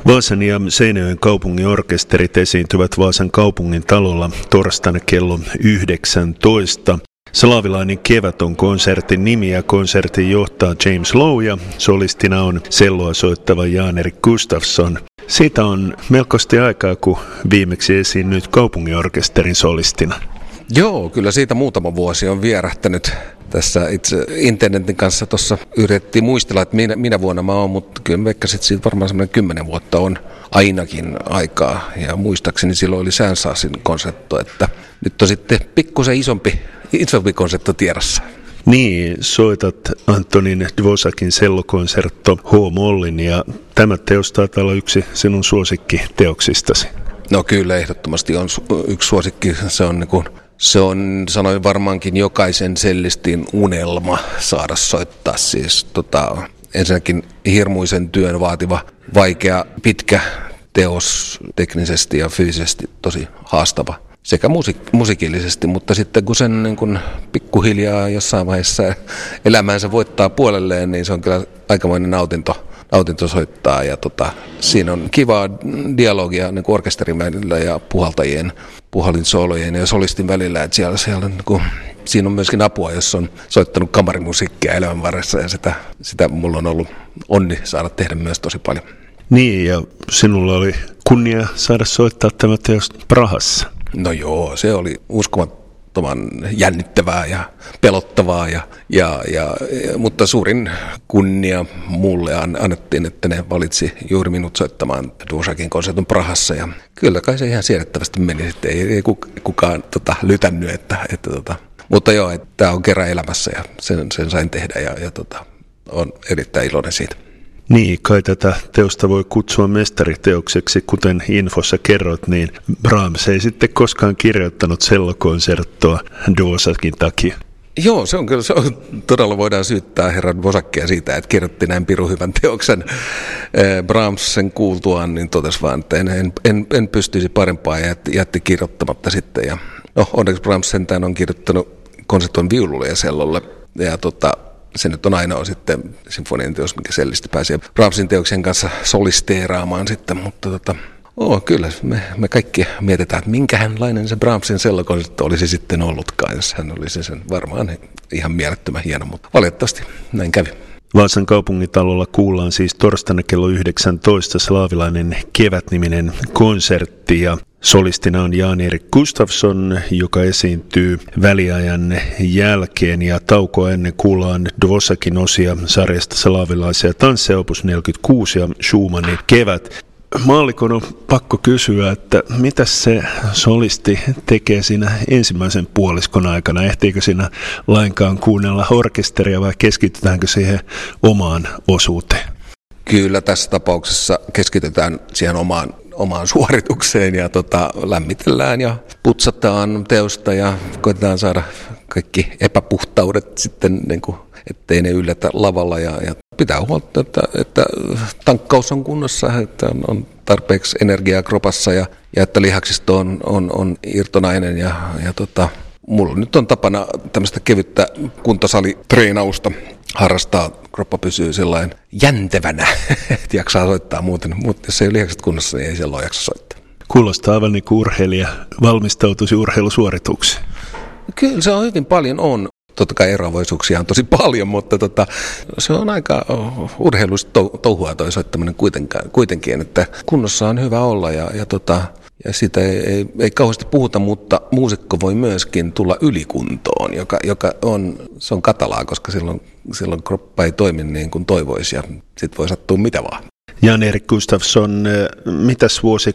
Vaasan ja Seinäjoen kaupungin orkesterit esiintyvät Vaasan kaupungin talolla torstaina kello 19. Slaavilainen kevät on konsertin nimi ja konsertin johtaa James Lowe ja solistina on selloa soittava Jan-Erik Gustafsson. Siitä on melkoisesti aikaa, kun viimeksi esiinnyt kaupunginorkesterin solistina. Joo, kyllä siitä muutama vuosi on vierähtänyt. Tässä itse internetin kanssa tuossa yritettiin muistella, että minä vuonna mä oon, mutta kyllä veikkasin, että siitä varmaan semmoinen 10 vuotta on ainakin aikaa. Ja muistaakseni silloin oli Sänsaasin konsertto, että nyt on sitten pikkusen isompi konsertto tiedossa. Niin, soitat Antonin Dvořákin sellokonsertto H-mollin ja tämä teos taitaa olla yksi sinun suosikkiteoksistasi. No kyllä, ehdottomasti on yksi suosikki. Se on, sanoin varmaankin jokaisen sellistin unelma saada soittaa. Siis ensinnäkin hirmuisen työn vaativa, vaikea, pitkä teos teknisesti ja fyysisesti tosi haastava. Sekä musiikillisesti, mutta sitten kun sen niin kun pikkuhiljaa jossain vaiheessa elämäänsä voittaa puolelleen, niin se on kyllä aikamoinen nautinto soittaa. Ja siinä on kivaa dialogia niin orkesterin välillä ja puhaltajien, puhallinsoolojen ja solistin välillä. Että siellä siinä on myöskin apua, jos on soittanut kamarimusiikkia elämän varressa ja sitä mulla on ollut onni saada tehdä myös tosi paljon. Niin, ja sinulla oli kunnia saada soittaa tämä teos Prahassa. No joo, se oli uskomattoman jännittävää ja pelottavaa, mutta suurin kunnia mulle annettiin, että ne valitsi juuri minut soittamaan Dvořákin konsertin Prahassa. Ja kyllä kai se ihan siedettävästi meni, että ei kukaan lytännyt, mutta joo, että tämä on kerran elämässä ja sen sain tehdä ja on erittäin iloinen siitä. Niin, kai tätä teosta voi kutsua mestariteokseksi, kuten infossa kerrot, niin Brahms ei sitten koskaan kirjoittanut sellokonserttoa Dvořákin takia. Joo, se on todella voidaan syyttää herra Dvořákia siitä, että kirjoitti näin pirun hyvän teoksen. Brahms sen kuultuaan niin totesi vaan, että en pystyisi parempaa ja jätti kirjoittamatta sitten. Ja onneksi Brahms sentään on kirjoittanut konserton viululle ja sellolle ja se nyt on ainoa sitten sinfonian teos, mikä sellisti pääsee Brahmsin teoksen kanssa solisteeraamaan sitten, mutta kyllä me kaikki mietitään, että minkälainen se Brahmsin sellokonsertto olisi sitten ollutkaan, jos hän olisi sen varmaan ihan mielettömän hieno, mutta valitettavasti näin kävi. Vaasan kaupungintalolla kuullaan siis torstaina kello 19 slaavilainen kevät-niminen konsertti ja solistina on Jan-Erik Gustafsson, joka esiintyy väliajan jälkeen ja taukoa ennen kuullaan Dvořákin osia sarjasta slaavilaisia tansseja opus 46 ja Schumannin kevät. Maallikon on pakko kysyä, että mitä se solisti tekee siinä ensimmäisen puoliskon aikana? Ehtiikö siinä lainkaan kuunnella orkesteria vai keskitytäänkö siihen omaan osuuteen? Kyllä tässä tapauksessa keskitytään siihen omaan suoritukseen ja lämmitellään ja putsataan teosta ja koitetaan saada kaikki epäpuhtaudet sitten, niin kuin, ettei ne yllätä lavalla ja pitää huolta, että tankkaus on kunnossa, että on tarpeeksi energiaa kropassa ja että lihaksisto on irtonainen ja mulla nyt on tapana tämmöistä kevyttä kuntosalitreenausta harrastaa, kroppa pysyy sellainen jäntevänä, että jaksaa soittaa muuten, mutta jos ei ole lihakset kunnossa, niin ei silloin jaksa soittaa. Kuulostaa aivan niin kuin urheilija valmistautuisi urheilusuorituksiin. Kyllä se on hyvin paljon on. Totta kai eroavaisuuksia on tosi paljon, mutta se on aika urheilusta touhua toi soittaminen kuitenkin, että kunnossa on hyvä olla ja siitä ei kauheasti puhuta, mutta muusikko voi myöskin tulla ylikuntoon, joka on katalaa, koska silloin kroppa ei toimi niin kuin toivoisi ja sitten voi sattua mitä vaan. Jan-Erik Gustafsson, mitäs vuosi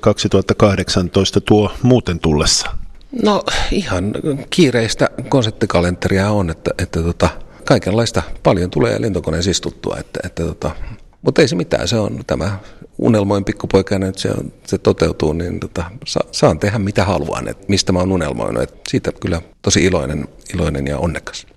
2018 tuo muuten tullessa? No ihan kiireistä konserttikalenteria on, että kaikenlaista paljon tulee lentokoneessa istuttua, mutta ei se mitään, se on tämä unelmoin pikkupoikana, että se toteutuu, niin saan tehdä mitä haluan, että mistä mä oon unelmoinut, että siitä kyllä tosi iloinen ja onnekas.